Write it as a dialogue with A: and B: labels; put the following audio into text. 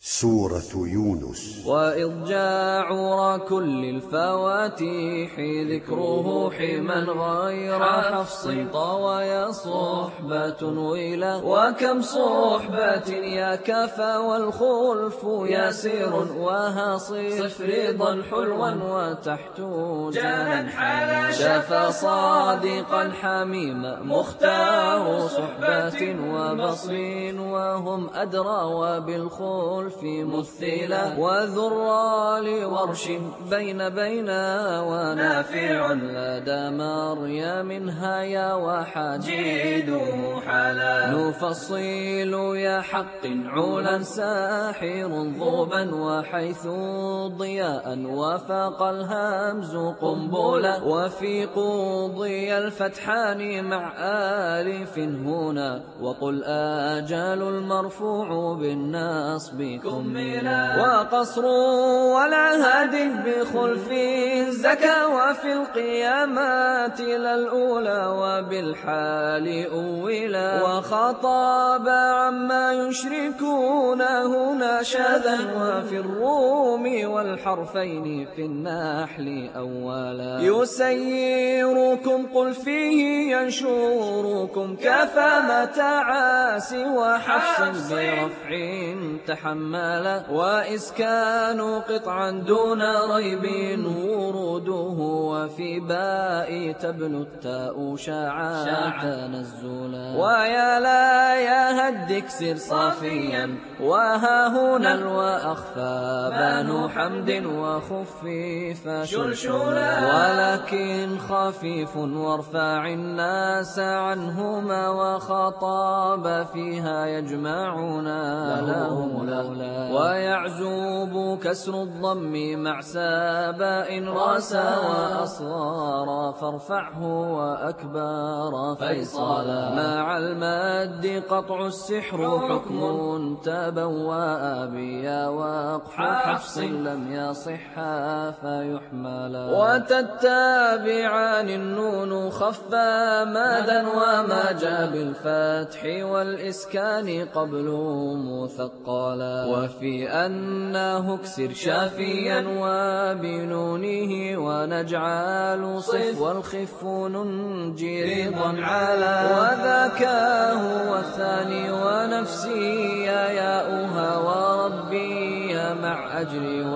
A: سورة يونس.
B: وإذ جاء عور كل الفواتيح ذكره حما غير حفص طوى صحبة ويلا وكم صحبة يا كفى والخلف ياسير وهاصي صفريضا حلوا وتحت جانا حلا شفى صادقا حميم مختار صحبة وبصين وهم أدرى وبالخلف مثلا وذرى لورش بين ونافع لدى مريم هيا وحجيده حلا نفصيل يا حق علا ساحر ضوبا وحيث ضياء وفاق الهمز قنبلا وفي قضي الفتحان مع آلف هنا وقل آجال المرفوع بالنصب كملا وقصر والعهد بخلف الزكا وفي القيامات للأولى وبالحال أولا وخطاب عما يشركون هنا شذا وفي الروم والحرفين في النحل أولا يسيركم قل فيه ينشركم كفى متاعاس وحفص برفع تحملا وإسكان قطعا دون ريب وروده وفي باء تبلو التاء شاعا تنزلا ويا لا يا هدكسر صافيا وها هنا الوأخفى بانوا حمد وخفيف شلشلا ولكن خفيف وارفع الناس عنهما وخطاب فيها يجمعنا لهم لولا ويعزوب كسر الضم مع ساباء راسا وأصغارا فارفعه وأكبارا فيصالا مع المد قطع السحر حكم تبوأ بيا وقف حفص لم يصحا فيحملا وتتابعان النون خفا مادا وما جاء بالفتح والإسكان قبل مثقلا وفي أنه اكسر شافيا وبنونه ونجعل صف والخف ننجي رضا على وذاك هو الثاني ونفسي ياؤها وربي مع أجري